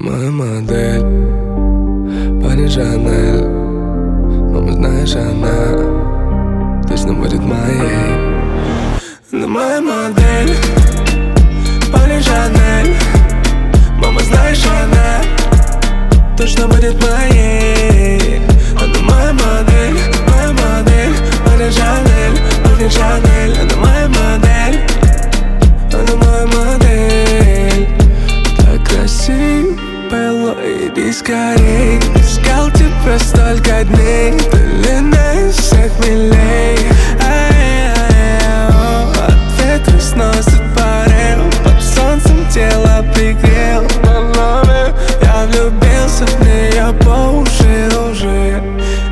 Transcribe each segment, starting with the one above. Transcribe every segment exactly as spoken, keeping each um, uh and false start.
Моя модель, парень Жанель. Мама, знаешь, она точно будет моей. Она моя модель, парень Жанель. Мама, знаешь, она точно будет моей. Она моя модель, моя модель, парень Жанель, парень Жанель. Она моя модель, она моя модель. Так красиво, иди скорей. Искал тебя столько дней, ты длиннее всех милей. Ответ сносит парил, под солнцем тело пригрел. Я влюбился в нее по уши уже.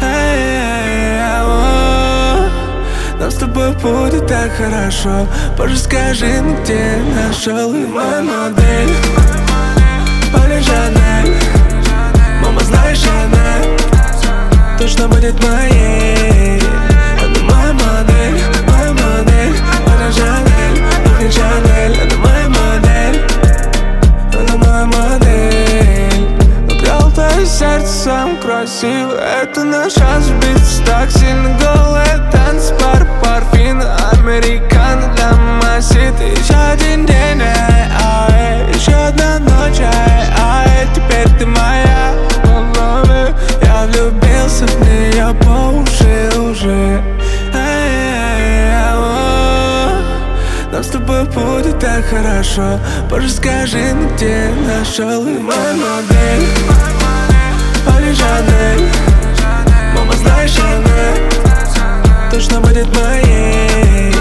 Нам с тобой будет так хорошо. Позже скажи, ну где нашел. Моя модель, парень Жанель. Мама, знаешь, она точно будет моей. Она моя модель, моя модель, парень Жанель, парень Жанель. Она моя модель, она моя модель. Украл твое сердце, сам красивый. Это наш шанс сбиться так сильно. Голые танцы, пар, парфина, американо для мамаситы. Еще один день, ай, ай, еще одна ночь, ай, ай. Теперь ты моя, я влюбился в нее по уши уже. Нам с тобой будет так хорошо. Позже скажи, ну где нашел. Моя модель, парень Жанель. Мама, знаешь, она точно будет моей.